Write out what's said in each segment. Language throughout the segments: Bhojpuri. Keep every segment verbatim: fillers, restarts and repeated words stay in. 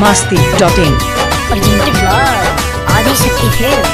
masti dot in. Presented by Adi Shakti Films.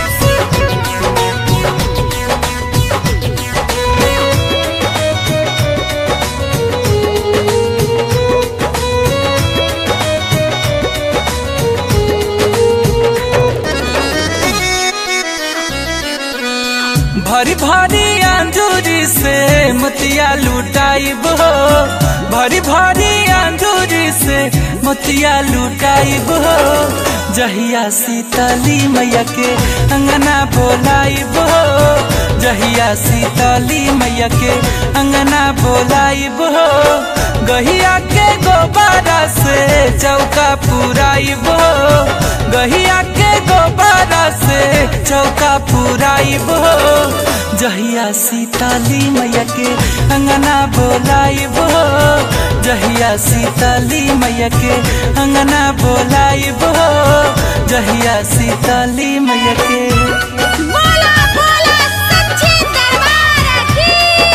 भरी भरी अंजूरी से मोतिया लुटाइब हो, भरी भरी अंजूरी से मोतिया लुटाइब हो। जहिया सीताली मैया के अंगना बोलाइब हो, जहिया सीताली मैया के अंगना बोलाइब हो। गहिया के गोबारा से चौका पुराइब हो, गहिया के गोबारा से चौका पुराइब हो। जहिया सीताली मैया के अंगना बोलाइब हो, जहिया सीताली मैया के अंगना बोलाइब हो, जहिया सीताली मैया के। बोला बोला सच्चे दरबार की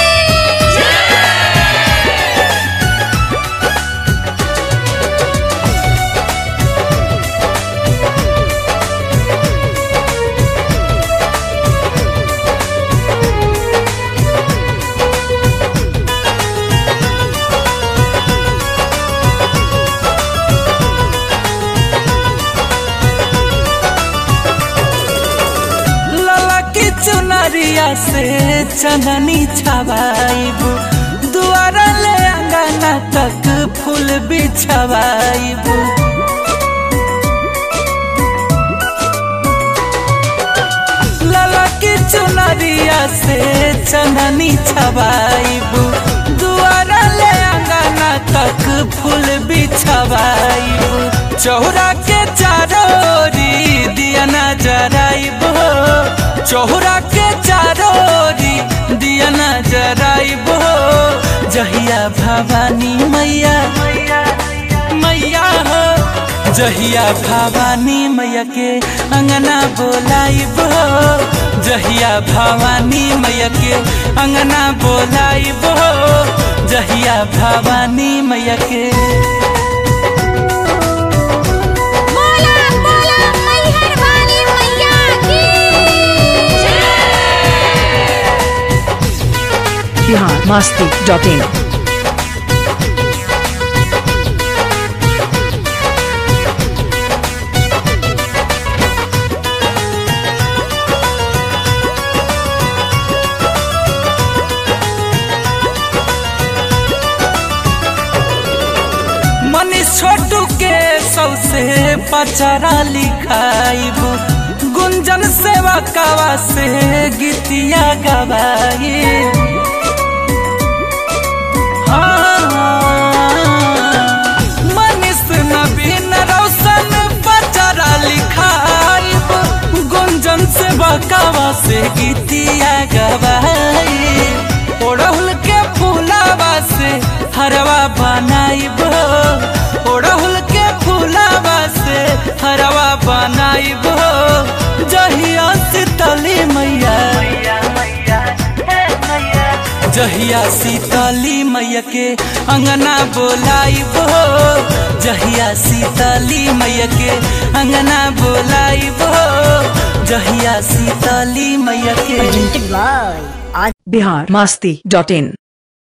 चुनरिया से चंदनी छवाइब, दुआरा ले अंगना तक फूल बिछवाइब। लाला की चुनरिया से चंदनी छवाइब, दुआरा ले अंगना तक फूल बिछवाइब। चौरा के चारोरी दिया न जराइब हो, चौरा के चारोरी दिया न जराइब हो। जहिया भवानी मैया मैया हो, जहिया भवानी मैया के अंगना बोलाइब हो, जहिया भवानी मैया के अंगना बोलाइब हो, जहिया भवानी मैया के। Bihar masti dot in. Manish छोटू के सौसे पचरा लिखाइब, गुंजन सेवा कावा से गीतिया गवाइब। मनीष नवीन रोशन पचरा लिखाइब, गुंजन सेवा कावा से गीतिया गवाइब। ओढ़ुल के फूलावा से हरवा बनाइब, ओढ़ुल के फूलावा से हरवा बनाइब। जहिया सीताली मैया जहिया सीताली मैया के अंगना बोलाइब हो, जहिया सीताली मैया के अंगना बोलाइब हो, जहिया सीताली मैया के। Presented by Bihar masti dot in.